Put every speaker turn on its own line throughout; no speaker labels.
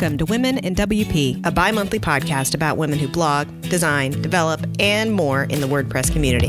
Welcome to Women in WP, a bi-monthly podcast about women who blog, design, develop, and more in the WordPress community.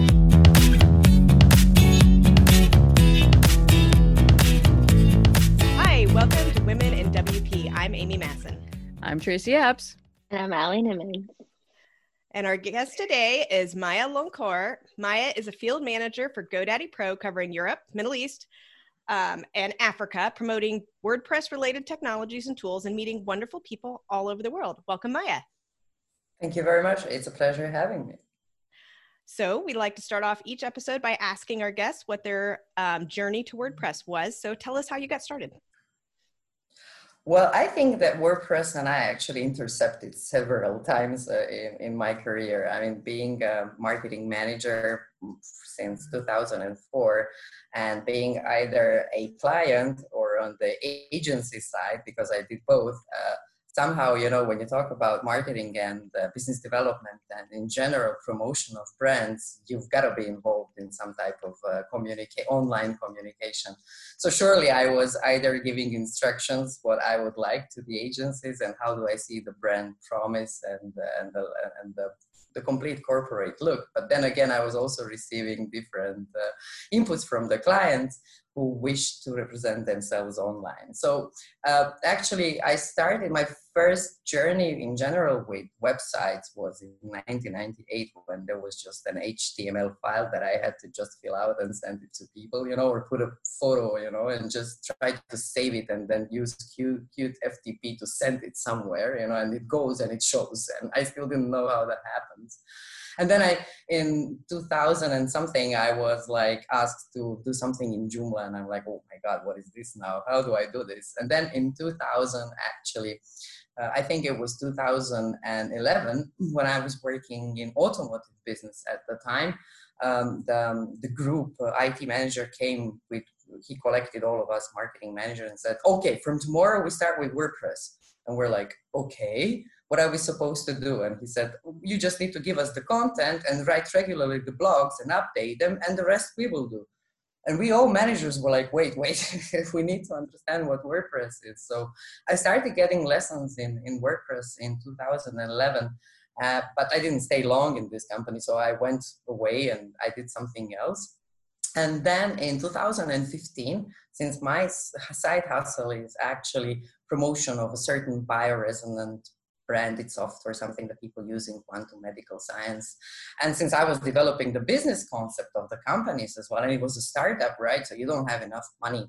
Hi, welcome to Women in WP. I'm Amy Masson.
I'm Tracy Epps.
And I'm Allie Nimmons.
And our guest today is Maya Loncourt. Maya is a field manager for GoDaddy Pro covering Europe, Middle East, and Africa, promoting WordPress-related technologies and tools and meeting wonderful people all over the world. Welcome, Maya.
Thank you very much. It's a pleasure having me.
So we like to start off each episode by asking our guests what their journey to WordPress was. So tell us how you got started.
Well, I think that WordPress and I actually intercepted several times in my career. I mean, being a marketing manager since 2004 and being either a client or on the agency side, because I did both, somehow, you know, when you talk about marketing and business development and in general promotion of brands, you've got to be involved in some type of online communication. So surely I was either giving instructions what I would like to the agencies and how do I see the brand promise and the complete corporate look. But then again, I was also receiving different inputs from the clients who wish to represent themselves online. So actually, I started my first journey in general with websites was in 1998 when there was just an HTML file that I had to just fill out and send it to people, you know, or put a photo, you know, and just try to save it and then use cute FTP to send it somewhere, you know, and it goes and it shows. And I still didn't know how that happens. And then in 2000 and something, I was like asked to do something in Joomla, and I'm like, oh my God, what is this now? How do I do this? And then in 2000, actually, I think it was 2011 when I was working in automotive business at the time. The group IT manager came with, he collected all of us marketing managers and said, okay, from tomorrow we start with WordPress. And we're like, okay, what are we supposed to do? And he said, you just need to give us the content and write regularly the blogs and update them, and the rest we will do. And we all managers were like, wait, we need to understand what WordPress is. So I started getting lessons in WordPress in 2011, but I didn't stay long in this company. So I went away and I did something else. And then in 2015, since my side hustle is actually promotion of a certain bioresonant branded software, something that people use in quantum medical science. And since I was developing the business concept of the companies as well, and it was a startup, right? So you don't have enough money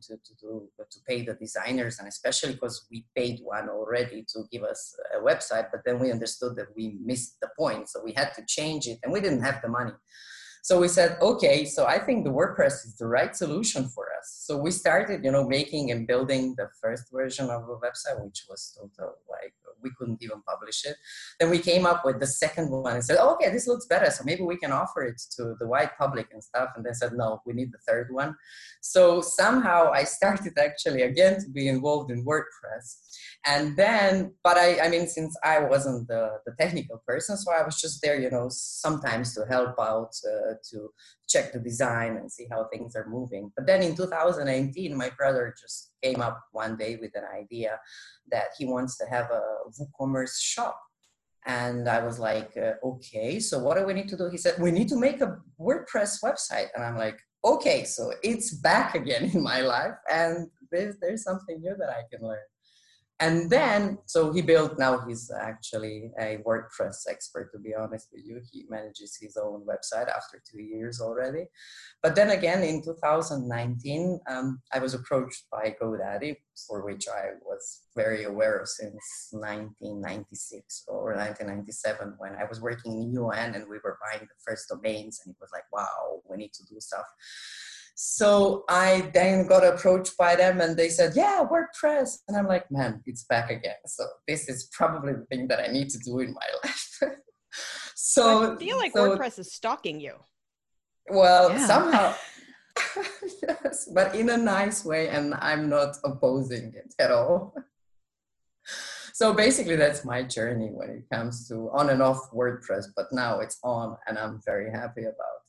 to pay the designers, and especially because we paid one already to give us a website, but then we understood that we missed the point. So we had to change it and we didn't have the money. So we said, okay, so I think the WordPress is the right solution for us. So we started, you know, making and building the first version of a website, which was total, like, we couldn't even publish it. Then we came up with the second one and said, oh, okay, this looks better. So maybe we can offer it to the wide public and stuff. And then said, no, we need the third one. So somehow I started actually again to be involved in WordPress. And then, but I mean, since I wasn't the technical person, so I was just there, you know, sometimes to help out, to check the design and see how things are moving. But then in 2018, my brother just came up one day with an idea that he wants to have a WooCommerce shop. And I was like, okay, so what do we need to do? He said, we need to make a WordPress website. And I'm like, okay, so it's back again in my life. And there's something new that I can learn. And then, so he built, now he's actually a WordPress expert, to be honest with you. He manages his own website after 2 years already. But then again, in 2019, I was approached by GoDaddy, for which I was very aware of since 1996 or 1997, when I was working in UN and we were buying the first domains, and it was like, wow, we need to do stuff. So I then got approached by them and they said, yeah, WordPress. And I'm like, man, it's back again. So this is probably the thing that I need to do in my life.
So I feel like WordPress is stalking you.
Well, yeah. Somehow, yes, but in a nice way. And I'm not opposing it at all. So basically that's my journey when it comes to on and off WordPress, but now it's on and I'm very happy about it.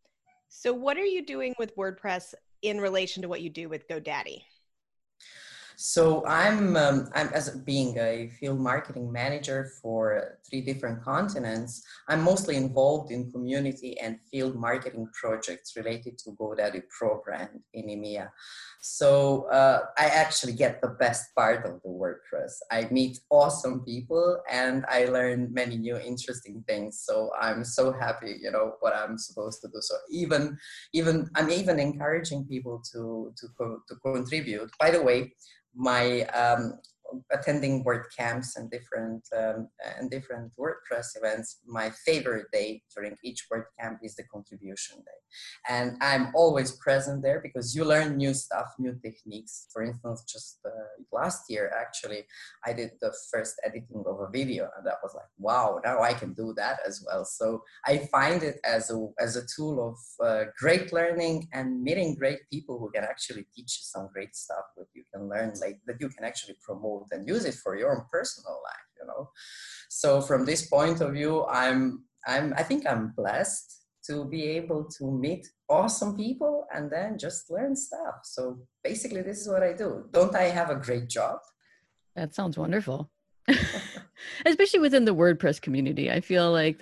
So what are you doing with WordPress in relation to what you do with GoDaddy?
So I'm as being a field marketing manager for 3 different continents. I'm mostly involved in community and field marketing projects related to GoDaddy Pro brand in EMEA. So I actually get the best part of the WordPress. I meet awesome people and I learn many new interesting things. So I'm so happy, what I'm supposed to do. So even I'm even encouraging people to contribute. By the way, my attending WordCamps and different WordPress events, my favorite day during each WordCamp is the contribution day. And I'm always present there because you learn new stuff, new techniques. For instance, just last year, actually, I did the first editing of a video and that was like, wow, now I can do that as well. So I find it as a tool of great learning and meeting great people who can actually teach you some great stuff that you can learn, like that you can actually promote and use it for your own personal life. So from this point of view, I think I'm blessed to be able to meet awesome people and then just learn stuff. So basically this is what I do. Don't I have a great job?
That sounds wonderful. Especially within the WordPress community. I feel like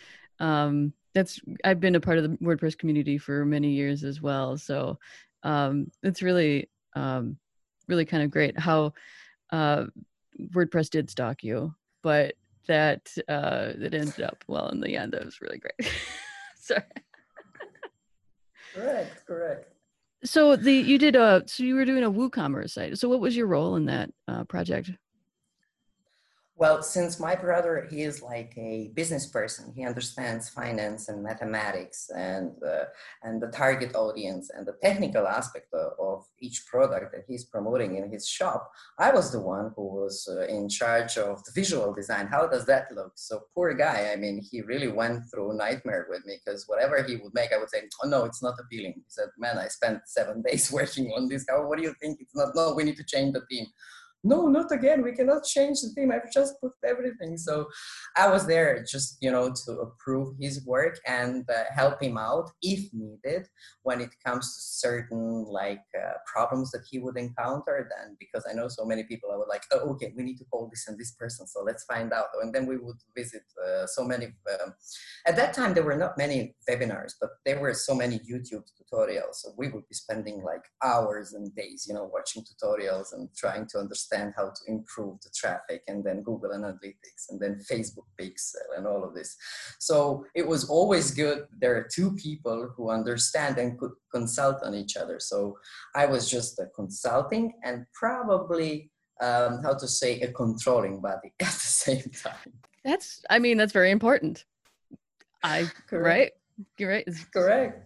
I've been a part of the WordPress community for many years as well. So it's really, really kind of great how WordPress did stalk you, but that it ended up well in the end. That was really great. Sorry.
Correct.
So you were doing a WooCommerce site. So what was your role in that project?
Well, since my brother, he is like a business person, he understands finance and mathematics and the target audience and the technical aspect of each product that he's promoting in his shop. I was the one who was in charge of the visual design. How does that look? So poor guy, I mean, he really went through a nightmare with me because whatever he would make, I would say, oh no, it's not appealing. He said, man, I spent 7 days working on this. What do you think? It's not, no, we need to change the theme. No, not again. We cannot change the theme. I've just put everything. So I was there just, to approve his work and help him out if needed when it comes to certain problems that he would encounter. Then, because I know so many people, I would like, oh, okay, we need to call this and this person. So let's find out. And then we would visit so many. At that time, there were not many webinars, but there were so many YouTube tutorials. So we would be spending like hours and days, watching tutorials and trying to understand how to improve the traffic, and then Google Analytics, and then Facebook Pixel, and all of this. So it was always good. There are two people who understand and could consult on each other. So I was just a consulting and probably, a controlling body at the same time.
That's very important. Right? You're right.
Correct.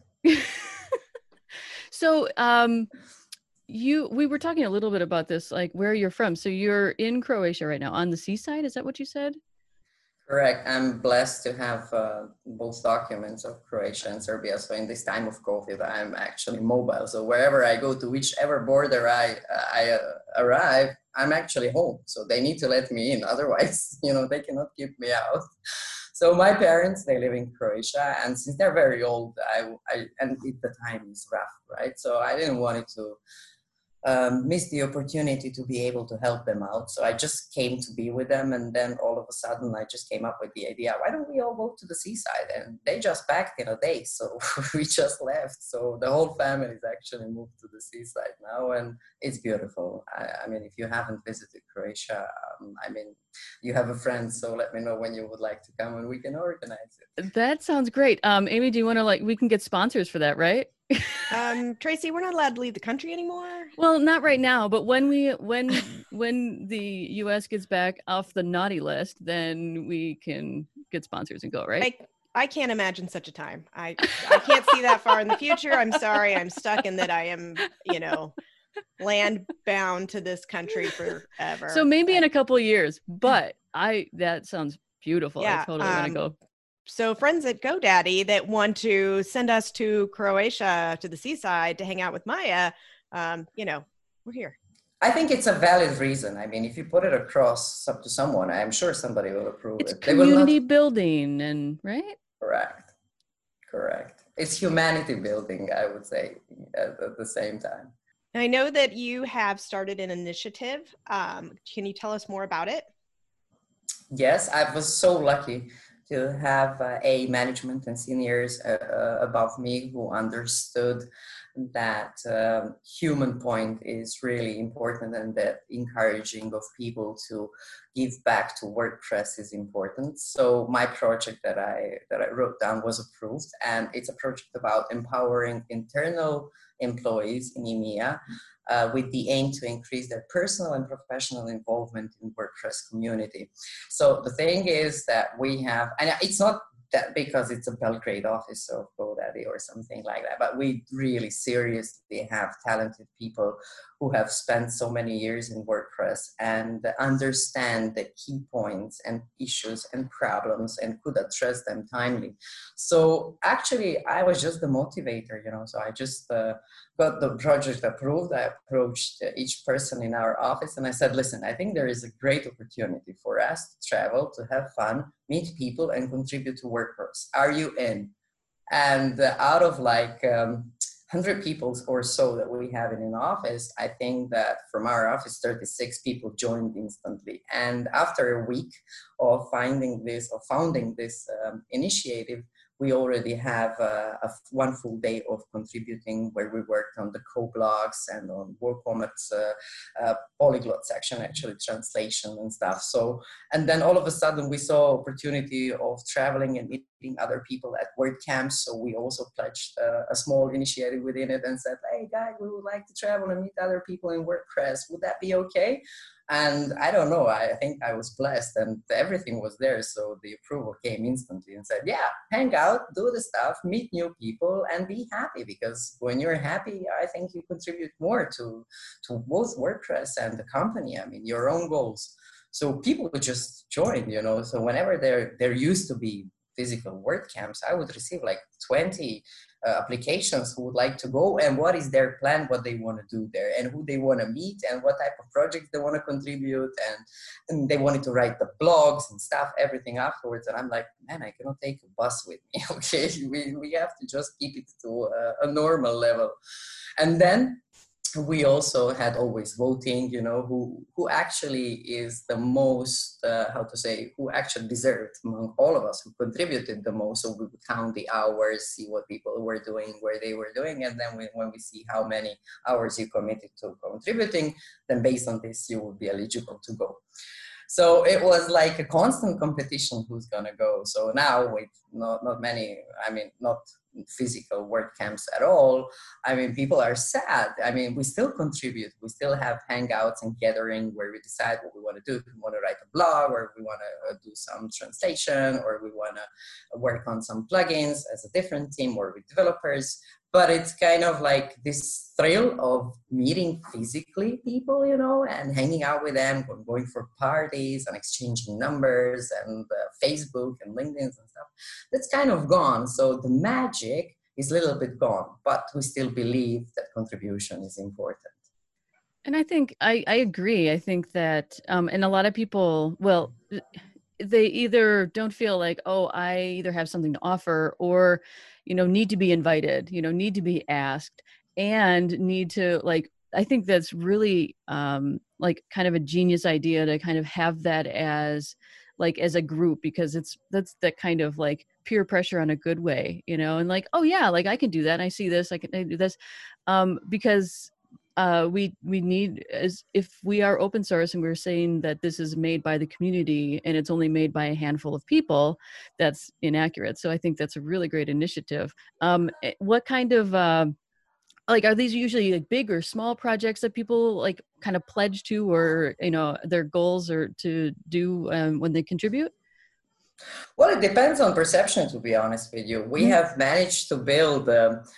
So, we were talking a little bit about this, like where you're from. So you're in Croatia right now on the seaside. Is that what you said?
Correct. I'm blessed to have both documents of Croatia and Serbia. So in this time of COVID, I'm actually mobile. So wherever I go, to whichever border I arrive, I'm actually home. So they need to let me in. Otherwise, they cannot keep me out. So my parents, they live in Croatia, and since they're very old, and the time is rough, right? So I didn't want it to missed the opportunity to be able to help them out. So I just came to be with them. And then all of a sudden I just came up with the idea, why don't we all go to the seaside? And they just packed in a day. So we just left. So the whole family is actually moved to the seaside now. And it's beautiful. I mean, if you haven't visited Croatia, you have a friend. So let me know when you would like to come and we can organize it.
That sounds great. Amy, do you want to we can get sponsors for that, right?
Tracy, we're not allowed to leave the country anymore.
Well, not right now, but when the US gets back off the naughty list, then we can get sponsors and go, right?
I can't imagine such a time. I can't see that far in the future. I'm sorry. I'm stuck in that I am, land bound to this country forever.
So maybe in a couple of years, but that sounds beautiful.
Yeah,
I totally want to go.
So friends at GoDaddy that want to send us to Croatia, to the seaside, to hang out with Maya, we're here.
I think it's a valid reason. I mean, if you put it across up to someone, I'm sure somebody will approve
it.
It's
community building, and right?
Correct. It's humanity building, I would say, at the same time.
Now, I know that you have started an initiative. Can you tell us more about it?
Yes, I was so lucky to have a management and seniors above me who understood that human point is really important, and that encouraging of people to give back to WordPress is important. So my project that I wrote down was approved, and it's a project about empowering internal employees in EMEA with the aim to increase their personal and professional involvement in WordPress community. So the thing is that we have, and it's not that because it's a Belgrade office of GoDaddy or something like that, but we really seriously have talented people who have spent so many years in WordPress and understand the key points and issues and problems and could address them timely. So actually, I was just the motivator, so I just got the project approved. I approached each person in our office and I said, listen, I think there is a great opportunity for us to travel, to have fun, meet people, and contribute to WordPress. Are you in? And out of like 100 people or so that we have in an office, I think that from our office, 36 people joined instantly. And after a week of founding this initiative, we already have one full day of contributing, where we worked on the co-blogs and on WordComment's polyglot section, actually translation and stuff. So, and then all of a sudden we saw opportunity of traveling and meeting other people at WordCamps. So we also pledged a small initiative within it and said, hey guys, we would like to travel and meet other people in WordPress. Would that be okay? And I don't know, I think I was blessed and everything was there. So the approval came instantly and said, yeah, hang out, do the stuff, meet new people and be happy, because when you're happy, I think you contribute more to both WordPress and the company. I mean, your own goals. So people would just join, so whenever there used to be physical WordCamps, I would receive like 20 applications who would like to go and what is their plan, what they want to do there and who they want to meet and what type of projects they want to contribute, and they wanted to write the blogs and stuff, everything afterwards. And I'm like, man, I cannot take a bus with me. Okay, we have to just keep it to a normal level. And then we also had always voting, who actually is the most, who actually deserved among all of us, who contributed the most. So we would count the hours, see what people were doing, where they were doing. And then when we see how many hours you committed to contributing, then based on this, you will be eligible to go. So it was like a constant competition who's gonna go. So now with not physical WordCamps at all, I mean, people are sad. I mean, we still contribute. We still have hangouts and gathering where we decide what we want to do. If we want to write a blog, or we want to do some translation, or we want to work on some plugins as a different team or with developers. But it's kind of like this thrill of meeting physically people, and hanging out with them, going for parties and exchanging numbers and Facebook and LinkedIn and stuff. That's kind of gone. So the magic is a little bit gone, but we still believe that contribution is important.
And I think I agree. I think that, and a lot of people, well, they either don't feel like, oh, I either have something to offer, or, need to be invited, need to be asked, and need to, like, I think that's really like kind of a genius idea to kind of have that as a group, because that's that kind of like peer pressure on a good way, and like, oh yeah, like I can do that. I see this, I do this, because we need, as if we are open source and we're saying that this is made by the community and it's only made by a handful of people, that's inaccurate. So I think that's a really great initiative. What kind of are these usually like big or small projects that people like kind of pledge to, or their goals are to do when they contribute?
Well, it depends on perception, to be honest with you. We have managed to build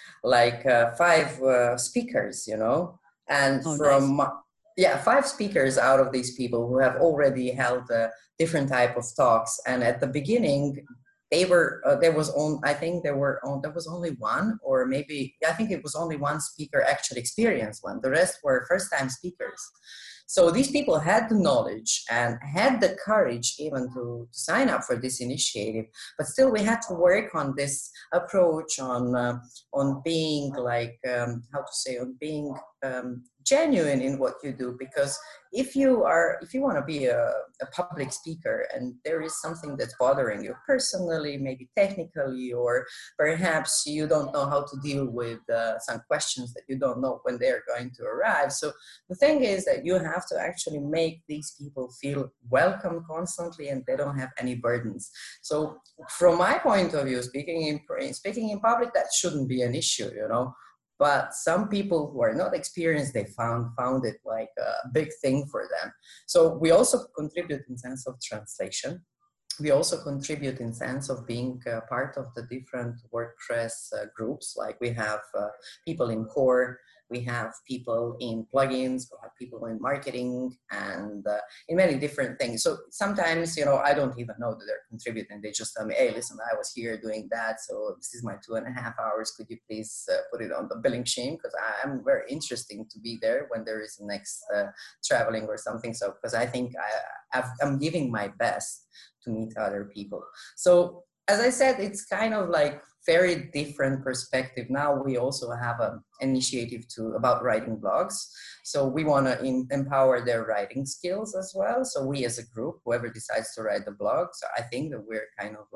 5 speakers, and nice. 5 speakers out of these people who have already held different type of talks. And at the beginning, there was only one, or maybe I think it was only one speaker actually experienced one. The rest were first-time speakers. So these people had the knowledge and had the courage even to sign up for this initiative, but still we had to work on this approach on being on being genuine in what you do, because if you want to be a public speaker and there is something that's bothering you personally, maybe technically, or perhaps you don't know how to deal with some questions that you don't know when they're going to arrive. So the thing is that you have to actually make these people feel welcome constantly, and they don't have any burdens. So from my point of view, speaking in public, that shouldn't be an issue, you know. But some people who are not experienced, they found it like a big thing for them. So we also contribute in sense of translation. We also contribute in sense of being part of the different WordPress groups. Like we have people in core, we have people in plugins, we have people in marketing, and in many different things. So sometimes, you know, I don't even know that they're contributing. They just tell me, hey, listen, I was here doing that, so this is my 2.5 hours. Could you please put it on the billing sheet? Because I'm very interesting to be there when there is next traveling or something. So because I think I'm giving my best to meet other people. So as I said, it's kind of like very different perspective. Now we also have an initiative about writing blogs. So we want to empower their writing skills as well. So we as a group, whoever decides to write the blog, so I think that we're kind of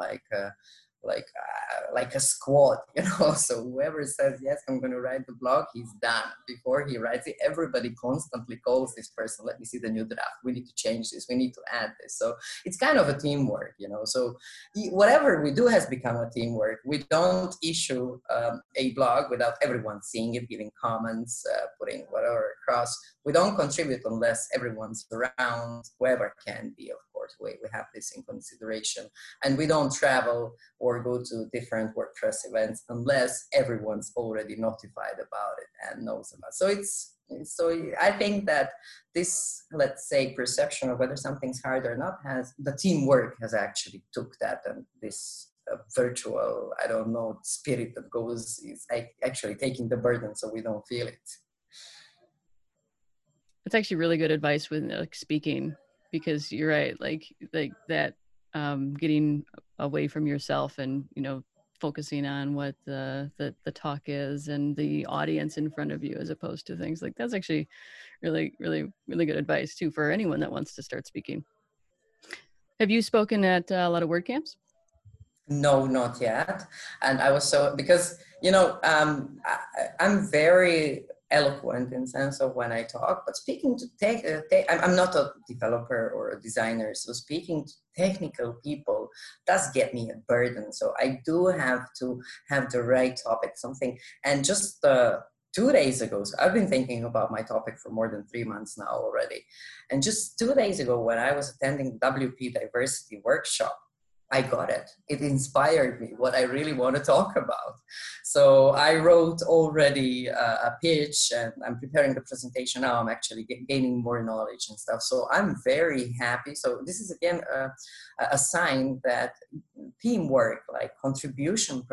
like a squad, you know. So whoever says, yes, I'm going to write the blog, he's done. Before he writes it, everybody constantly calls this person, let me see the new draft, we need to change this, we need to add this. So it's kind of a teamwork, you know. So whatever we do has become a teamwork. We don't issue a blog without everyone seeing it, giving comments, putting whatever across. We don't contribute unless everyone's around, whoever can be, of course. We have this in consideration. And we don't travel or go to different WordPress events unless everyone's already notified about it and knows about it. So I think that this, let's say, perception of whether something's hard or not, the teamwork has actually took that, and this virtual, I don't know, spirit that goes is actually taking the burden so we don't feel it.
It's actually really good advice with like speaking, because you're right, like that getting away from yourself and, you know, focusing on what the talk is and the audience in front of you, as opposed to things like that's actually really, really, really good advice too for anyone that wants to start speaking. Have you spoken at a lot of WordCamps?
No, not yet. And I was because, you know, I'm very eloquent in sense of when I talk, but speaking to I'm not a developer or a designer, so speaking to technical people does get me a burden. So I do have to have the right topic, something. And just 2 days ago, so I've been thinking about my topic for more than 3 months now already. And just 2 days ago, when I was attending the WP Diversity Workshop, I got it. It inspired me what I really want to talk about. So I wrote already a pitch, and I'm preparing the presentation now. I'm actually gaining more knowledge and stuff. So I'm very happy. So this is again a sign that teamwork, like contribution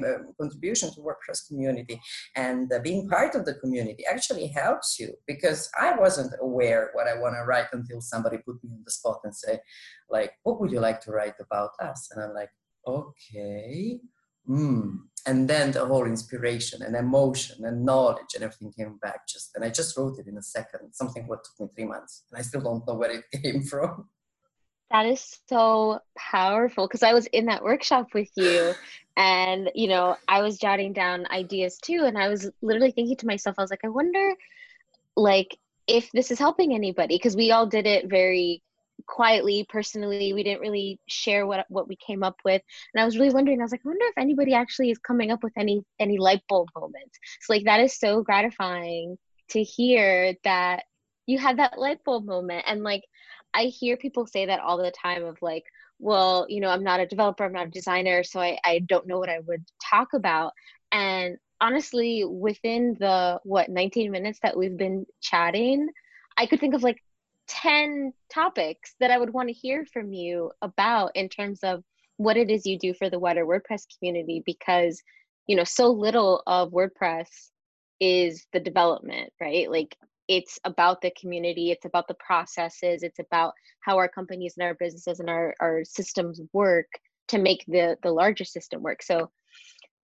to WordPress community and being part of the community actually helps you, because I wasn't aware what I want to write until somebody put me on the spot and say, like, what would you like to write about us? And I'm like, okay. And then the whole inspiration and emotion and knowledge and everything came back and I just wrote it in a second, something what took me 3 months. And I still don't know where it came from.
That is so powerful, because I was in that workshop with you and, you know, I was jotting down ideas too. And I was literally thinking to myself, I was like, I wonder, like, if this is helping anybody, because we all did it very quietly, personally. We didn't really share what we came up with. And I was really wondering, I was like, I wonder if anybody actually is coming up with any light bulb moments. So like, that is so gratifying to hear that you had that light bulb moment. And like, I hear people say that all the time of like, well, you know, I'm not a developer, I'm not a designer, so I don't know what I would talk about. And honestly, within the 19 minutes that we've been chatting, I could think of like 10 topics that I would want to hear from you about in terms of what it is you do for the wider WordPress community, because, you know, so little of WordPress is the development, right? Like, it's about the community, it's about the processes, it's about how our companies and our businesses and our systems work to make the larger system work. So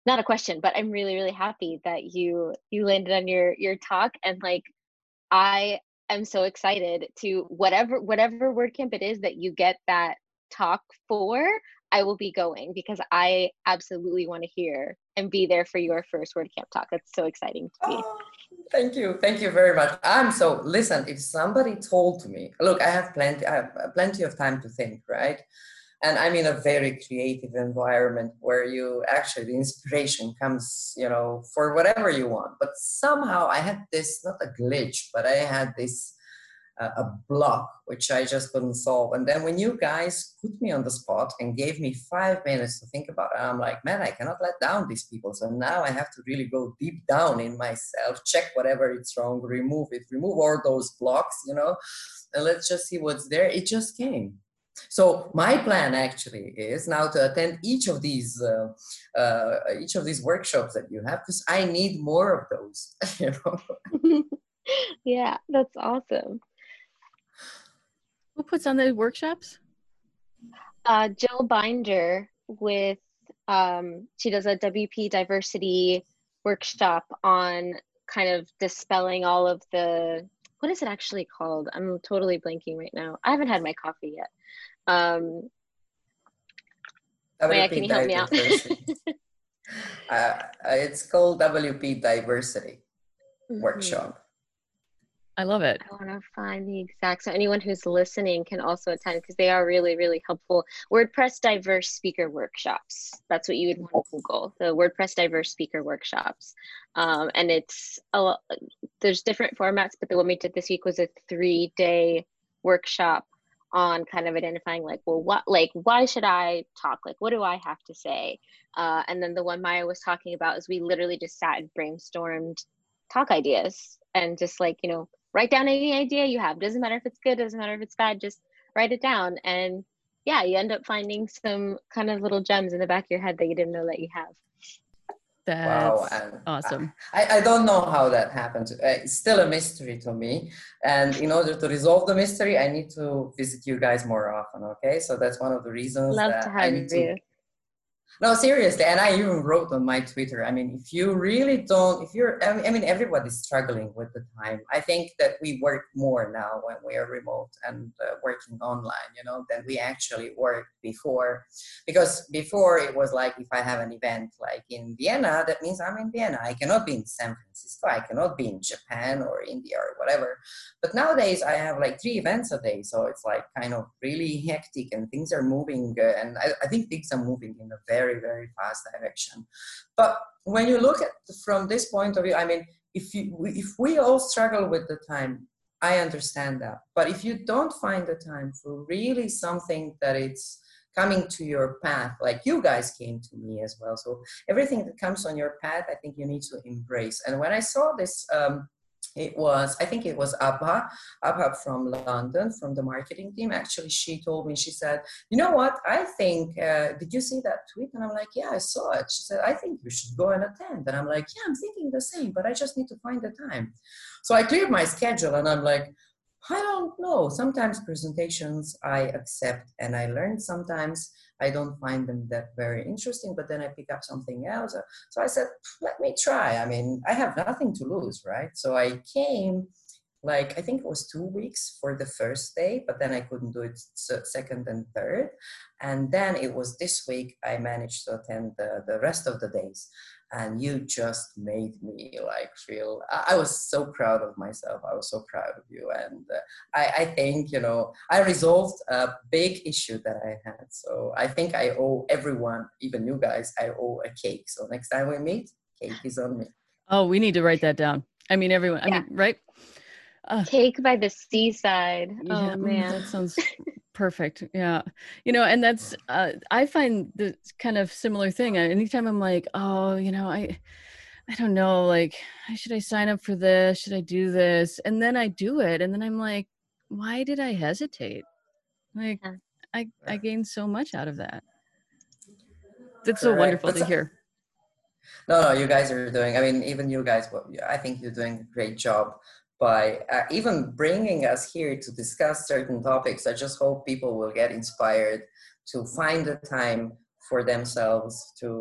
not a question, but I'm really, really happy that you landed on your talk, and like I am so excited to whatever WordCamp it is that you get that talk for, I will be going because I absolutely want to hear and be there for your first WordCamp talk. That's so exciting to me.
Oh, thank you. Thank you very much. Listen, if somebody told me, look, I have plenty of time to think, right? And I'm in a very creative environment where the inspiration comes, for whatever you want. But somehow I had this, not a glitch, but I had this, a block, which I just couldn't solve. And then when you guys put me on the spot and gave me 5 minutes to think about it, I'm like, man, I cannot let down these people. So now I have to really go deep down in myself, check whatever it's wrong, remove all those blocks, and let's just see what's there. It just came. So my plan actually is now to attend each of these workshops that you have, because I need more of those.
Yeah, that's awesome.
Who puts on the workshops?
Jill Binder with she does a WP diversity workshop on kind of dispelling all of the, what is it actually called? I'm totally blanking right now. I haven't had my coffee yet. Maya, can you help me out?
It's called WP Diversity Workshop.
I love it.
I want to find the exact, so anyone who's listening can also attend because they are really, really helpful. WordPress Diverse Speaker Workshops. That's what you would want to Google, the WordPress Diverse Speaker Workshops. And it's, there's different formats, but the one we did this week was a 3-day workshop on kind of identifying like, well, why should I talk? Like, what do I have to say? And then the one Maya was talking about is we literally just sat and brainstormed talk ideas and just like, write down any idea you have. Doesn't matter if it's good, doesn't matter if it's bad, just write it down. And yeah, you end up finding some kind of little gems in the back of your head that you didn't know that you have.
That's awesome.
I don't know how that happened. It's still a mystery to me. And in order to resolve the mystery, I need to visit you guys more often, okay? So that's one of the reasons that I need to. No, seriously. And I even wrote on my Twitter, if you really don't, everybody's struggling with the time. I think that we work more now when we are remote and working online, than we actually worked before. Because before it was like, if I have an event like in Vienna, that means I'm in Vienna. I cannot be in San Francisco. I cannot be in Japan or India or whatever. But nowadays I have like 3 events a day. So it's like kind of really hectic and things are moving. And I think things are moving in a very, very fast direction. But when you look at from this point of view, if we all struggle with the time, I understand that. But if you don't find the time for really something that it's coming to your path, like you guys came to me as well. So everything that comes on your path, I think you need to embrace. And when I saw this, I think it was Abha from London, from the marketing team. Actually, she told me, she said, you know what, I think, did you see that tweet? And I'm like, yeah, I saw it. She said, I think you should go and attend. And I'm like, yeah, I'm thinking the same, but I just need to find the time. So I cleared my schedule and I'm like, I don't know. Sometimes presentations I accept and I learn. Sometimes I don't find them that very interesting, but then I pick up something else. So I said, let me try. I have nothing to lose, right? So I came, I think it was 2 weeks for the first day, but then I couldn't do it second and third. And then it was this week I managed to attend the rest of the days. And you just made me feel, I was so proud of myself. I was so proud of you. And I think, I resolved a big issue that I had. So I think I owe everyone, even you guys, I owe a cake. So next time we meet, cake is on me.
Oh, we need to write that down. Everyone,
yeah.
Right?
Cake by the seaside.
Yeah,
oh man,
that sounds perfect. Yeah, and that's I find the kind of similar thing. Anytime I'm like, oh, I don't know, should I sign up for this? Should I do this? And then I do it, and then I'm like, why did I hesitate? I gained so much out of that. That's so wonderful to hear.
No, you guys are doing. Even you guys, I think you're doing a great job by even bringing us here to discuss certain topics. I just hope people will get inspired to find the time for themselves to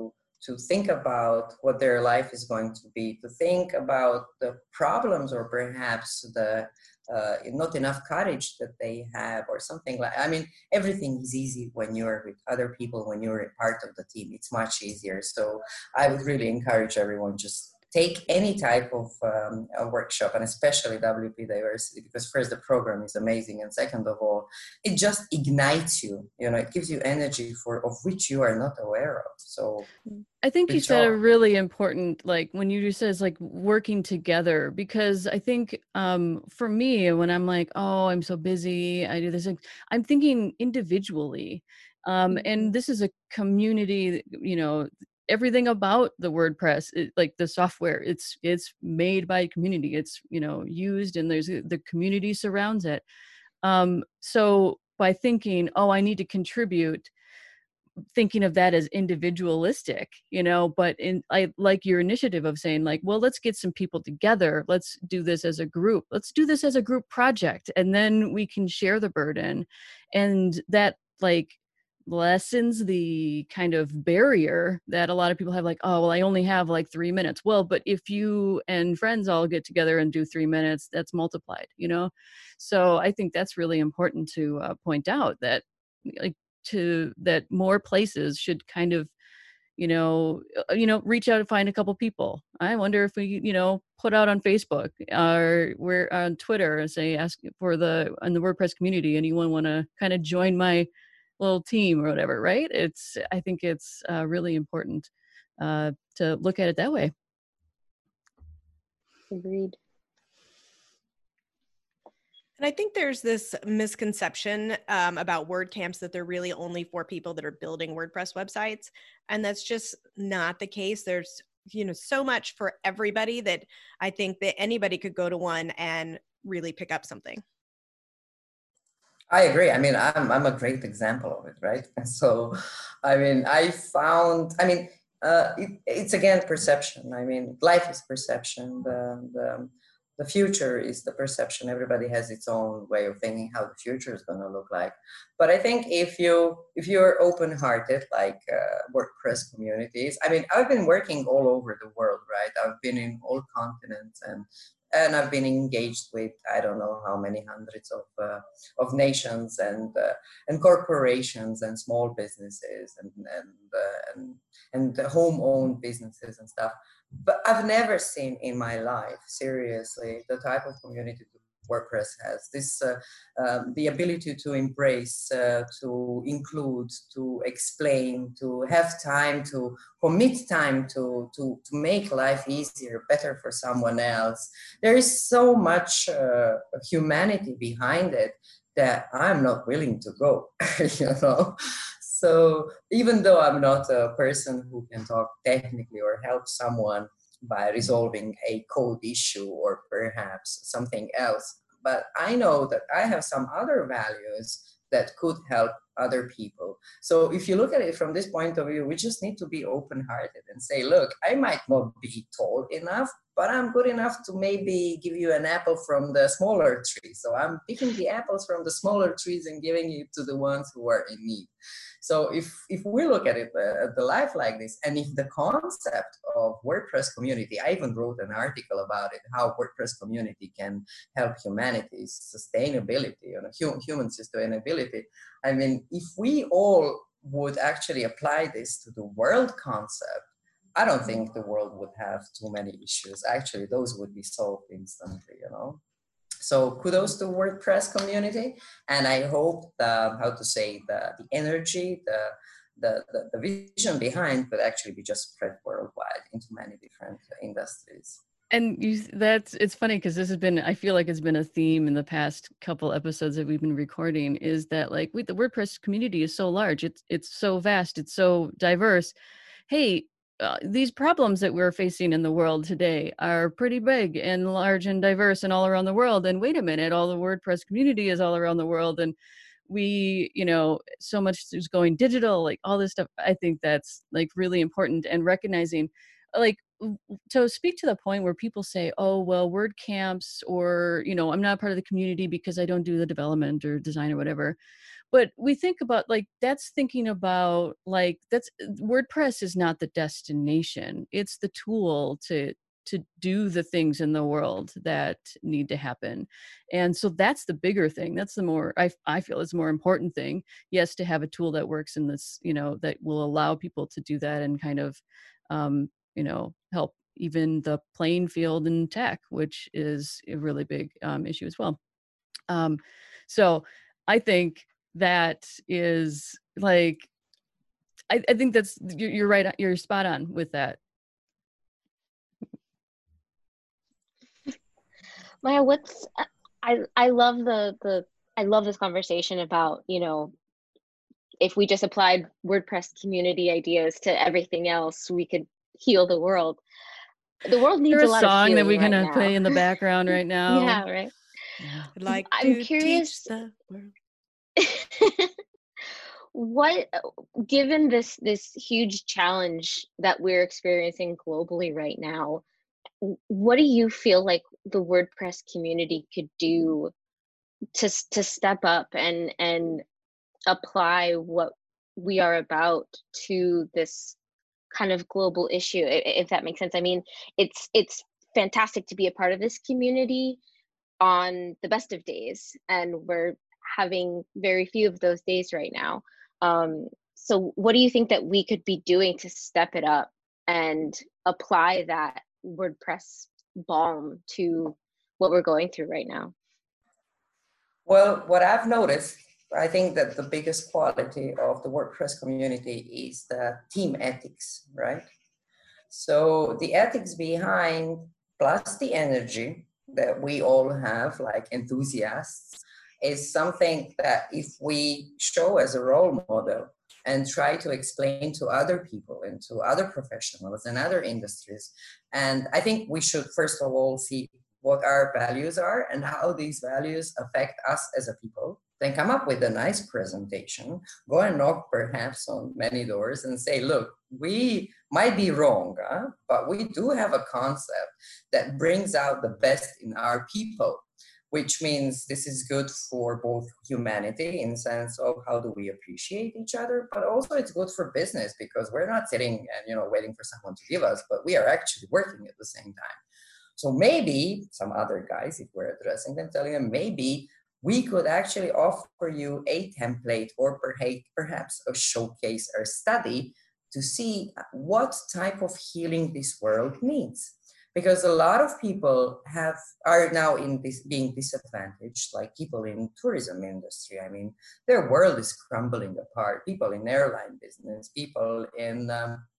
to think about what their life is going to be, to think about the problems or perhaps the not enough courage that they have or something like. I mean, everything is easy when you're with other people, when you're a part of the team. It's much easier. So I would really encourage everyone, just take any type of a workshop, and especially WP Diversity, because first, the program is amazing, and second of all, it just ignites you. You know, it gives you energy of which you are not aware of. So
I think you said a really important, like when you just says like working together, because I think for me, when I'm like, oh, I'm so busy, I do this, I'm thinking individually. And this is a community, you know, everything about the WordPress, like the software, it's made by community, it's, you know, used, and there's the community surrounds it. So by thinking, oh, I need to contribute, thinking of that as individualistic, you know, but I like your initiative of saying like, well, let's get some people together. Let's do this as a group. Let's do this as a group project. And then we can share the burden. And that like lessens the kind of barrier that a lot of people have, like, oh, well, I only have like 3 minutes. Well, but if you and friends all get together and do 3 minutes, that's multiplied, you know? So I think that's really important to point out, that like, that more places should kind of, you know, reach out and find a couple people. I wonder if we, you know, put out on Facebook or we're on Twitter and say, ask for in the WordPress community, anyone want to kind of join my little team or whatever, right? I think it's really important to look at it that way.
Agreed.
And I think there's this misconception about WordCamps that they're really only for people that are building WordPress websites. And that's just not the case. There's, you know, so much for everybody that I think that anybody could go to one and really pick up something.
I agree. I mean, I'm a great example of it, right? So, I mean, it's again perception. I mean, life is perception. The future is the perception. Everybody has its own way of thinking how the future is going to look like. But I think if you're open-hearted, like WordPress communities. I mean, I've been working all over the world, right? I've been in all continents, and I've been engaged with, I don't know how many hundreds of nations and corporations and small businesses and home-owned businesses and stuff. But I've never seen in my life, seriously, the type of community WordPress has. This the ability to embrace, to include, to explain, to have time, to commit time to make life easier, better for someone else. There is so much humanity behind it that I'm not willing to go, you know. So even though I'm not a person who can talk technically or help someone by resolving a code issue or perhaps something else, but I know that I have some other values that could help other people. So if you look at it from this point of view, we just need to be open-hearted and say, look, I might not be tall enough, but I'm good enough to maybe give you an apple from the smaller tree. So I'm picking the apples from the smaller trees and giving it to the ones who are in need. So if we look at it, the life like this, and if the concept of WordPress community, I even wrote an article about it, how WordPress community can help humanity's sustainability, you know, human sustainability. I mean, if we all would actually apply this to the world concept, I don't think the world would have too many issues. Actually, those would be solved instantly, you know. So kudos to WordPress community, and I hope the energy, the vision behind could actually be just spread worldwide into many different industries.
And it's funny because I feel like it's been a theme in the past couple episodes that we've been recording, is that like the WordPress community is so large, it's so vast, it's so diverse. Hey, these problems that we're facing in the world today are pretty big and large and diverse and all around the world. And wait a minute, all the WordPress community is all around the world, and we, you know, so much is going digital, like all this stuff. I think that's like really important, and recognizing, like, to speak to the point where people say, oh, well, WordCamps, or, I'm not part of the community because I don't do the development or design or whatever. But we think about, like, that's thinking about, like, that's WordPress is not the destination. It's the tool to do the things in the world that need to happen. And so that's the bigger thing. That's the more, I feel is the more important thing. Yes, to have a tool that works in this, that will allow people to do that and kind of, help even the playing field in tech, which is a really big issue as well. So I think that is like, I think that's, you're right. You're spot on with that.
Maya, I love I love this conversation about, if we just applied WordPress community ideas to everything else, we could heal the world. The world needs a lot of
song
healing
that we
right
can
now.
play in the background right now.
Yeah, right.
Yeah.
I'd like
I'm
to
curious.
teach the world.
What, given this huge challenge that we're experiencing globally right now, what do you feel like the WordPress community could do to step up and apply what we are about to this kind of global issue, if that makes sense? I mean, it's fantastic to be a part of this community on the best of days, and we're having very few of those days right now. So what do you think that we could be doing to step it up and apply that WordPress balm to what we're going through right now?
Well, what I've noticed, I think that the biggest quality of the WordPress community is the team ethics, right? So the ethics behind, plus the energy that we all have, like enthusiasts, is something that if we show as a role model and try to explain to other people and to other professionals and other industries, and I think we should first of all see what our values are and how these values affect us as a people, then come up with a nice presentation, go and knock perhaps on many doors and say, look, we might be wrong, but we do have a concept that brings out the best in our people, which means this is good for both humanity in the sense of how do we appreciate each other, but also it's good for business because we're not sitting and waiting for someone to give us, but we are actually working at the same time. So maybe some other guys, if we're addressing them, telling them maybe we could actually offer you a template or perhaps a showcase or study to see what type of healing this world needs. Because a lot of people are now being disadvantaged, like people in tourism industry. I mean, their world is crumbling apart. People in airline business, people in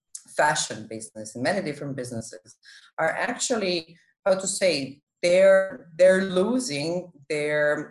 fashion business, and many different businesses are actually, how to say, they're losing their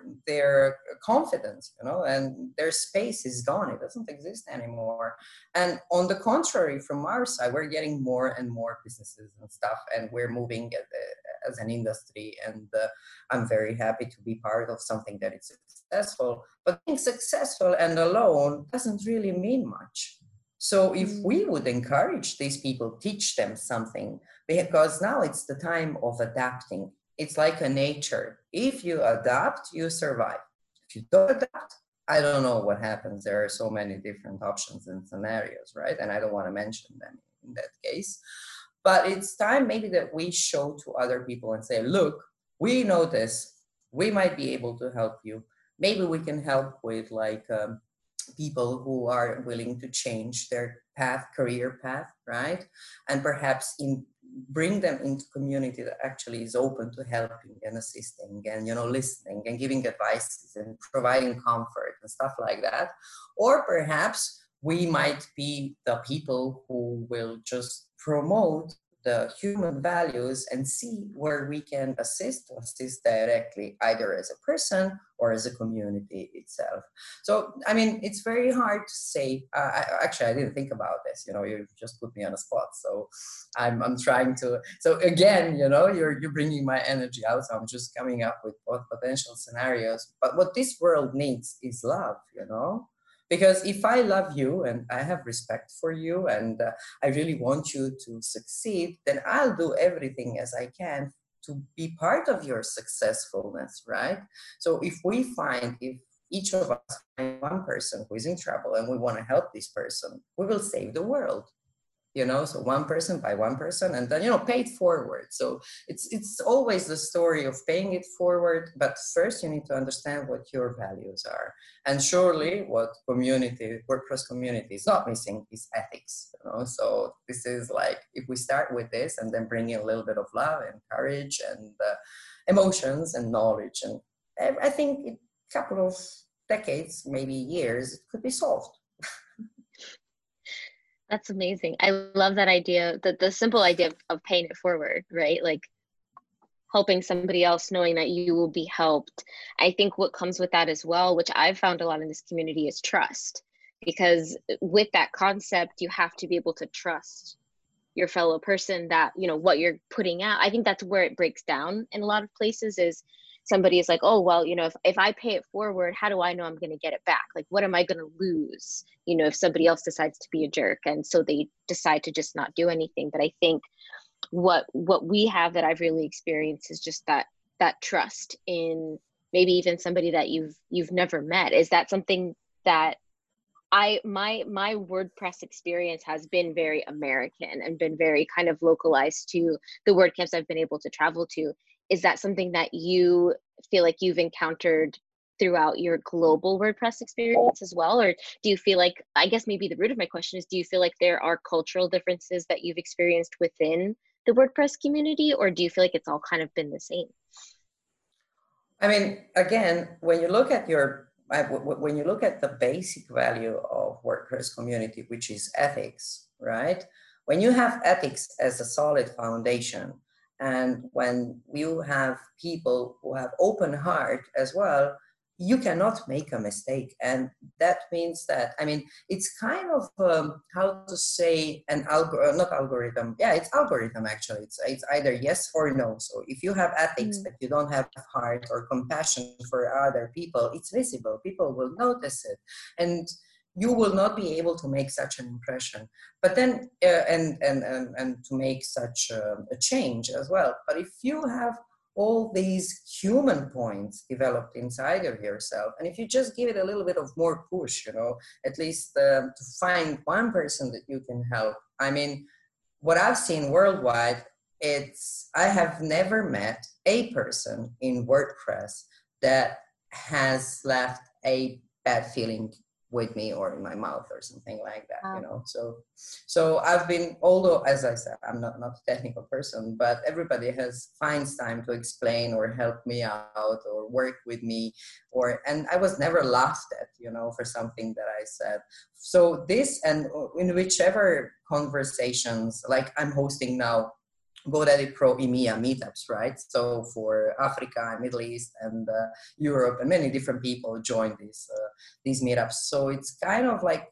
confidence, and their space is gone. It doesn't exist anymore. And on the contrary, from our side, we're getting more and more businesses and stuff, and we're moving as an industry. And I'm very happy to be part of something that is successful. But being successful and alone doesn't really mean much. So if we would encourage these people, teach them something, because now it's the time of adapting. It's like a nature. If you adapt, you survive. If you don't adapt, I don't know what happens. There are so many different options and scenarios, right? And I don't want to mention them in that case. But it's time maybe that we show to other people and say, look, we know this. We might be able to help you. Maybe we can help with people who are willing to change their career path, right? And perhaps bring them into community that actually is open to helping and assisting and listening and giving advices and providing comfort and stuff like that. Or perhaps we might be the people who will just promote the human values and see where we can assist directly, either as a person or as a community itself. So, I mean, it's very hard to say. I didn't think about this. You just put me on a spot. So I'm trying to. So again, you're bringing my energy out. So I'm just coming up with potential scenarios. But what this world needs is love. Because if I love you and I have respect for you and I really want you to succeed, then I'll do everything as I can to be part of your successfulness, right? So if each of us find one person who is in trouble and we want to help this person, we will save the world. So one person by one person, and then pay it forward. So it's always the story of paying it forward, but first you need to understand what your values are. And surely what WordPress community is not missing is ethics. So this is like, if we start with this and then bring in a little bit of love and courage and emotions and knowledge, and I think in a couple of decades, maybe years, it could be solved.
That's amazing. I love that idea, the simple idea of paying it forward, right? Like helping somebody else, knowing that you will be helped. I think what comes with that as well, which I've found a lot in this community, is trust. Because with that concept, you have to be able to trust your fellow person that, what you're putting out. I think that's where it breaks down in a lot of places, is somebody is like, oh, well, if I pay it forward, how do I know I'm going to get it back? Like, what am I going to lose, if somebody else decides to be a jerk? And so they decide to just not do anything. But I think what we have that I've really experienced is just that trust in maybe even somebody that you've never met. Is that something that my WordPress experience has been very American and been very kind of localized to the WordCamps I've been able to travel to? Is that something that you feel like you've encountered throughout your global WordPress experience as well? Or do you feel like, I guess maybe the root of my question is, do you feel like there are cultural differences that you've experienced within the WordPress community, or do you feel like it's all kind of been the same?
I mean, again, when you look at the basic value of WordPress community, which is ethics, right? When you have ethics as a solid foundation, and when you have people who have open heart as well, you cannot make a mistake. And that means that, it's kind of, how to say, not algorithm. Yeah, it's algorithm actually. It's either yes or no. So if you have ethics, but you don't have heart or compassion for other people, it's visible. People will notice it. And you will not be able to make such an impression. But then, and to make such a change as well. But if you have all these human points developed inside of yourself, and if you just give it a little bit of more push, at least to find one person that you can help. What I've seen worldwide, I have never met a person in WordPress that has left a bad feeling with me or in my mouth or something like that. So I've been, although as I said, I'm not a technical person, but everybody finds time to explain or help me out or work with me, and I was never laughed at, for something that I said. So this, and in whichever conversations, like I'm hosting now GoDaddy Pro EMEA meetups, right? So for Africa, Middle East, and Europe, and many different people join these meetups. So it's kind of like,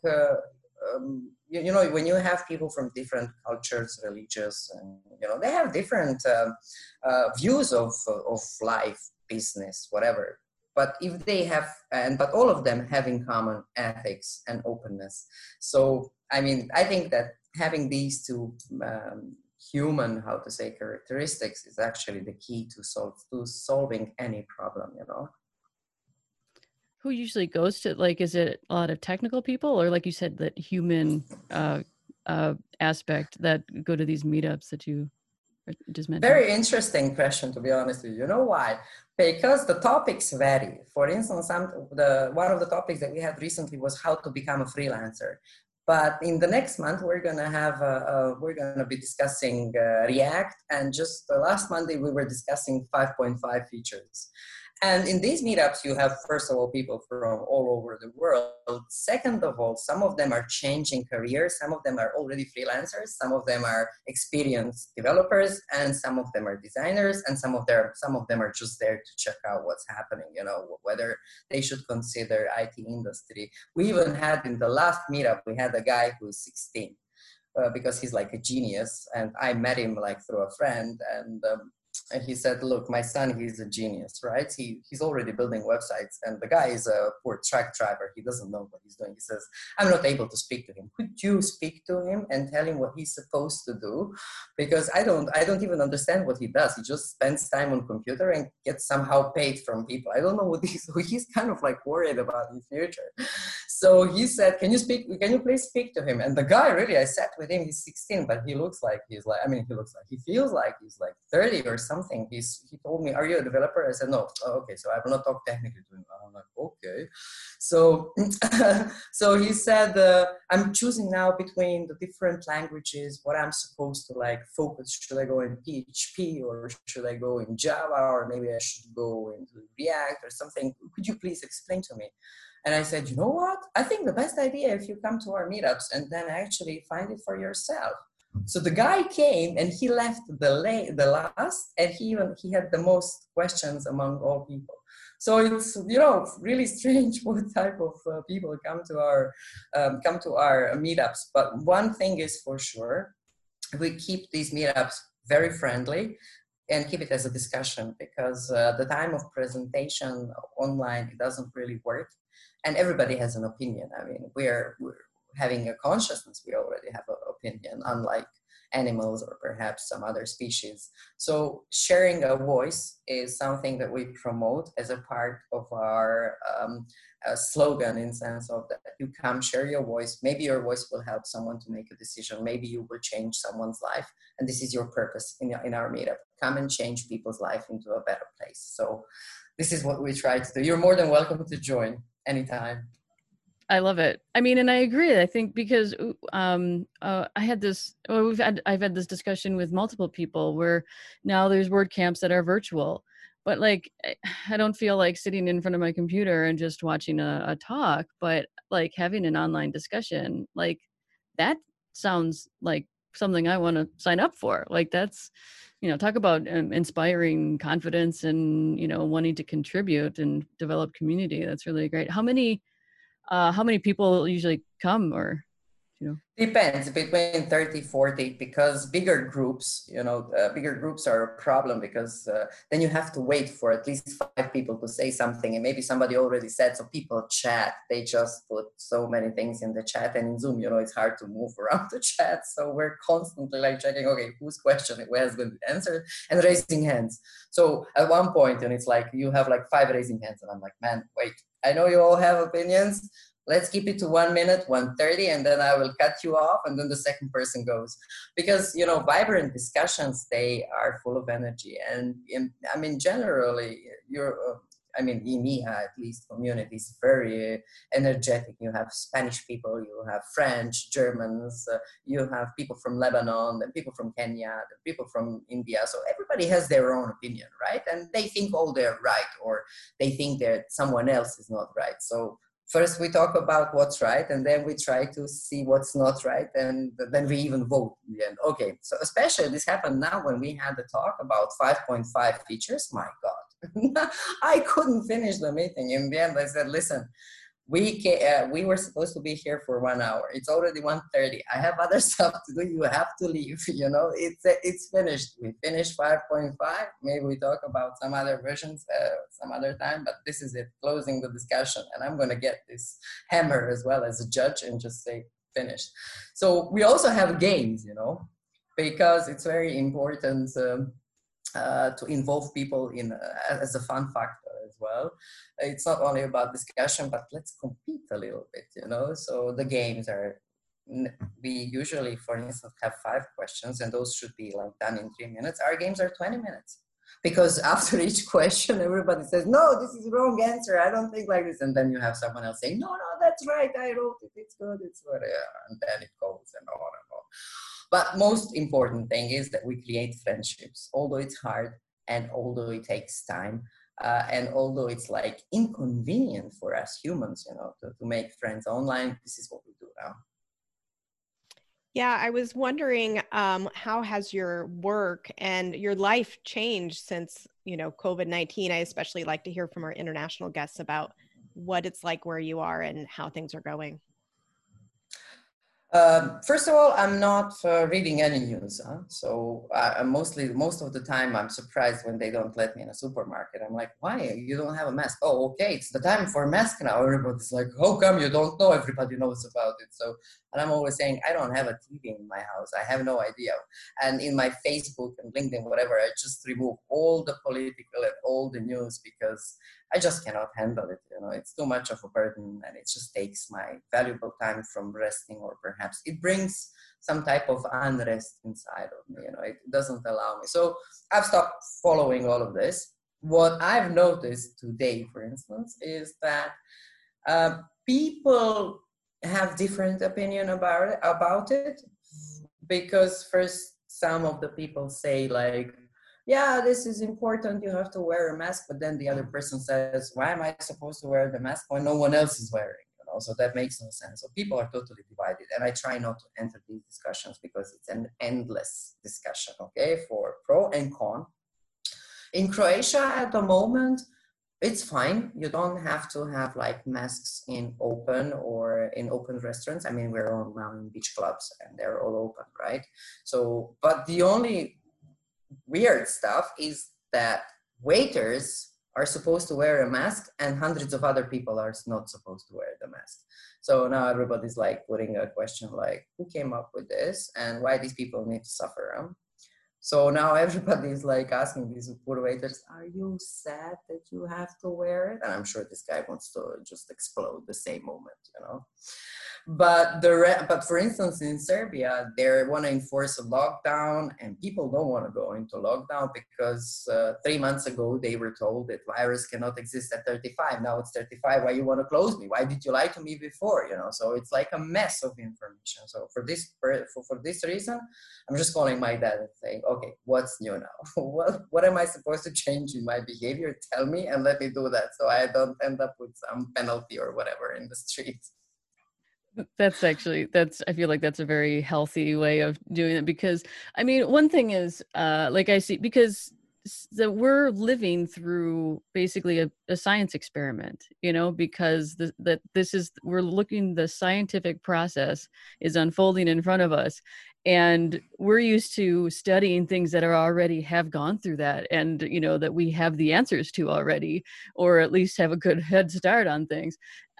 when you have people from different cultures, religious, and they have different views of life, business, whatever. But if they have, but all of them have in common ethics and openness. So I think that having these two human, how to say, characteristics is actually the key to solving any problem.
Who usually goes to, like, is it a lot of technical people, or like you said, that human aspect that go to these meetups that you just mentioned?
Very interesting question, to be honest with you. You know why? Because the topics vary. For instance, one of the topics that we had recently was how to become a freelancer. But in the next month, we're gonna be discussing React, and just last Monday we were discussing 5.5 features. And in these meetups, you have, first of all, people from all over the world. Second of all, some of them are changing careers. Some of them are already freelancers. Some of them are experienced developers, and some of them are designers, and some of them are just there to check out what's happening, whether they should consider IT industry. We even had, in the last meetup, we had a guy who's 16 because he's like a genius, and I met him like through a friend, and and he said, look, my son, he's a genius, right? He's already building websites, and the guy is a poor truck driver. He doesn't know what he's doing. He says, I'm not able to speak to him. Could you speak to him and tell him what he's supposed to do? Because I don't even understand what he does. He just spends time on computer and gets somehow paid from people. I don't know what he's kind of like worried about his future. So he said, can you please speak to him? And the guy, really, I sat with him, he's 16, but he feels like he's like 30 or something. He told me, are you a developer? I said, no. Oh, okay, so I will not talk technically to him. I'm like, okay. So, so he said, I'm choosing now between the different languages, what I'm supposed to like focus. Should I go in PHP or should I go in Java, or maybe I should go into React or something? Could you please explain to me? And I said, you know what? I think the best idea if you come to our meetups and then actually find it for yourself. So the guy came and he left the last, and he had the most questions among all people. So it's, you know, really strange what type of people come to our meetups. But one thing is for sure, we keep these meetups very friendly and keep it as a discussion, because the time of presentation online, it doesn't really work. And everybody has an opinion. I mean, we're having a consciousness. We already have an opinion, unlike animals or perhaps some other species. So sharing a voice is something that we promote as a part of our slogan, in sense of that you come share your voice. Maybe your voice will help someone to make a decision. Maybe you will change someone's life. And this is your purpose in our meetup. Come and change people's life into a better place. So this is what we try to do. You're more than welcome to join anytime.
I love it. I mean, and I agree. I think because I've had this discussion with multiple people where now there's WordCamps that are virtual, but like I don't feel like sitting in front of my computer and just watching a talk, but like having an online discussion, like that sounds like something I want to sign up for. Like that's, you know, talk about inspiring confidence and, you know, wanting to contribute and develop community. That's really great. How many people usually come, or, you know?
Depends, between 30, 40, because bigger groups are a problem, because then you have to wait for at least 5 people to say something, and maybe somebody already said, so people chat, they just put so many things in the chat, and in Zoom, you know, it's hard to move around the chat, so we're constantly like checking, okay, whose question, who has been answered, and raising hands. So at one point, and it's like, you have like 5 raising hands, and I'm like, man, wait, I know you all have opinions. Let's keep it to 1 minute, 1:30, and then I will cut you off, and then the second person goes. Because, you know, vibrant discussions, they are full of energy. And I mean, generally, EMEA, at least, community is very energetic. You have Spanish people, you have French, Germans, you have people from Lebanon, and people from Kenya, and people from India. So everybody has their own opinion, right? And they think all they're right, or they think that someone else is not right. So first we talk about what's right, and then we try to see what's not right, and then we even vote in the end. Okay, so especially this happened now when we had the talk about 5.5 features. My God, I couldn't finish the meeting. In the end, I said, listen, we were supposed to be here for 1 hour. It's already 1:30. I have other stuff to do. You have to leave. You know, it's finished. We finished 5.5. Maybe we talk about some other versions some other time. But this is it, closing the discussion. And I'm gonna get this hammer as well as a judge and just say finished. So we also have games, you know, because it's very important to involve people in as a fun factor as well. It's not only about discussion, but let's compete a little bit, you know. So the games are, we usually, for instance, have 5 questions, and those should be like done in 3 minutes. Our games are 20 minutes. Because after each question, everybody says, no, this is the wrong answer. I don't think like this. And then you have someone else saying, no, that's right. I wrote it. It's good. It's good. And then it goes and on and on. But most important thing is that we create friendships, although it's hard and although it takes time. And although it's like inconvenient for us humans, you know, to make friends online, this is what we do now.
Yeah, I was wondering, how has your work and your life changed since, you know, COVID-19? I especially like to hear from our international guests about what it's like where you are and how things are going.
First of all, I'm not reading any news. So most of the time, I'm surprised when they don't let me in a supermarket. I'm like, why? You don't have a mask? Oh, okay. It's the time for a mask now. Everybody's like, how come you don't know? Everybody knows about it. So, and I'm always saying, I don't have a TV in my house. I have no idea. And in my Facebook and LinkedIn, whatever, I just remove all the political and all the news because I just cannot handle it. It's too much of a burden, and it just takes my valuable time from resting, or perhaps it brings some type of unrest inside of me. It doesn't allow me. So I've stopped following all of this. What I've noticed today, for instance, is that people have different opinion about it, because first some of the people say like, yeah, this is important, you have to wear a mask, but then the other person says, why am I supposed to wear the mask when no one else is wearing? So that makes no sense. So people are totally divided, and I try not to enter these discussions because it's an endless discussion, okay, for pro and con. In Croatia at the moment, it's fine. You don't have to have like masks in open restaurants. I mean, we're all now in beach clubs and they're all open, right? So, but the only weird stuff is that waiters are supposed to wear a mask and hundreds of other people are not supposed to wear the mask. So now everybody's like putting a question like, who came up with this and why these people need to suffer? So now everybody's like asking these poor waiters, are you sad that you have to wear it? And I'm sure this guy wants to just explode the same moment. But but for instance, in Serbia, they want to enforce a lockdown, and people don't want to go into lockdown because 3 months ago they were told that virus cannot exist at 35. Now it's 35. Why you want to close me? Why did you lie to me before? So it's like a mess of information. So for this reason, I'm just calling my dad and saying, okay, what's new now? What am I supposed to change in my behavior? Tell me and let me do that, so I don't end up with some penalty or whatever in the street.
I feel like that's a very healthy way of doing it, because I mean, one thing is, like I see, because we're living through basically a science experiment, because we're looking, the scientific process is unfolding in front of us, and we're used to studying things that are already have gone through that, and that we have the answers to already, or at least have a good head start on things.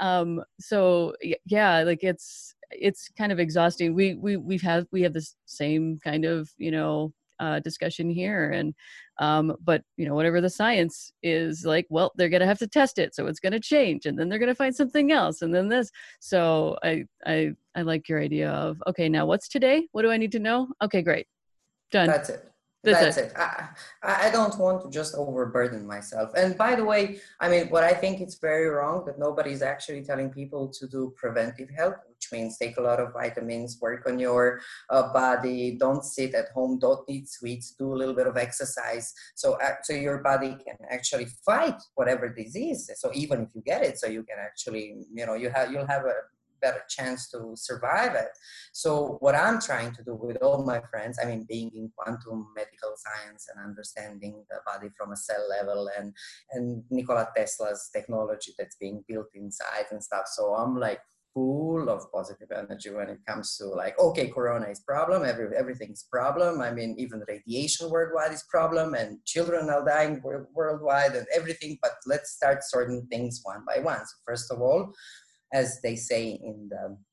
So yeah, like it's kind of exhausting. We have this same kind of discussion here, and but whatever the science is like, well, they're gonna have to test it, so it's gonna change, and then they're gonna find something else, and then this. So I like your idea of, okay, now what's today? What do I need to know? Okay, great, done.
That's it. That's it. I don't want to just overburden myself. And by the way, I mean, what I think it's very wrong that nobody's actually telling people to do preventive health, which means take a lot of vitamins, work on your body, don't sit at home, don't eat sweets, do a little bit of exercise. So your body can actually fight whatever disease. So even if you get it, so you can actually, you'll have a better chance to survive it. So what I'm trying to do with all my friends, I mean, being in quantum medical science and understanding the body from a cell level, and Nikola Tesla's technology that's being built inside and stuff. So I'm like full of positive energy when it comes to like, okay, Corona is problem, everything's problem. I mean, even radiation worldwide is problem, and children are dying worldwide and everything. But let's start sorting things one by one. So first of all, as they say in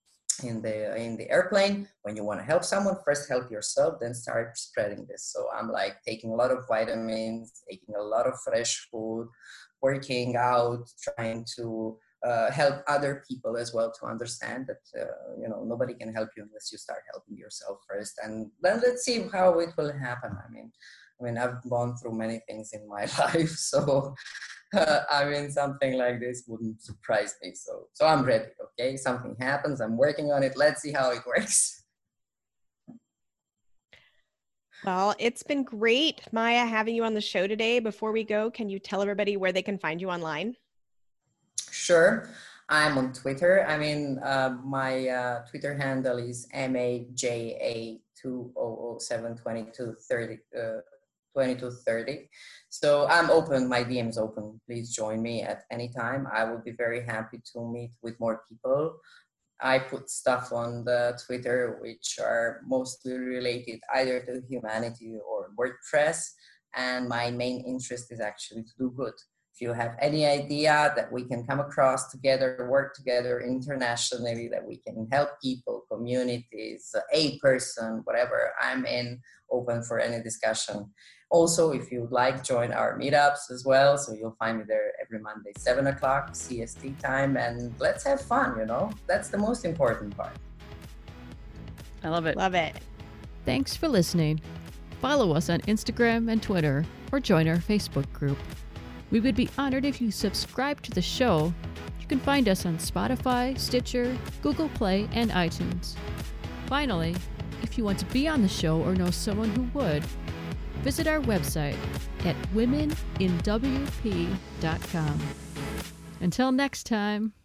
the airplane, when you want to help someone, first help yourself, then start spreading this. So I'm like taking a lot of vitamins, taking a lot of fresh food, working out, trying to help other people as well to understand that nobody can help you unless you start helping yourself first, and then let's see how it will happen. I mean I've gone through many things in my life, so I mean, something like this wouldn't surprise me. So I'm ready, okay? Something happens, I'm working on it. Let's see how it works.
Well, it's been great, Maya, having you on the show today. Before we go, can you tell everybody where they can find you online?
Sure. I'm on Twitter. I mean, my Twitter handle is MAJA20072230. So I'm open, my DM is open. Please join me at any time. I would be very happy to meet with more people. I put stuff on the Twitter which are mostly related either to humanity or WordPress. And my main interest is actually to do good. If you have any idea that we can come across together, work together internationally, that we can help people, communities, a person, whatever, I'm open for any discussion. Also, if you'd like, join our meetups as well. So you'll find me there every Monday, 7 o'clock CST time. And let's have fun, That's the most important part.
I love it.
Love it.
Thanks for listening. Follow us on Instagram and Twitter, or join our Facebook group. We would be honored if you subscribe to the show. You can find us on Spotify, Stitcher, Google Play, and iTunes. Finally, if you want to be on the show or know someone who would, visit our website at womeninwp.com. Until next time.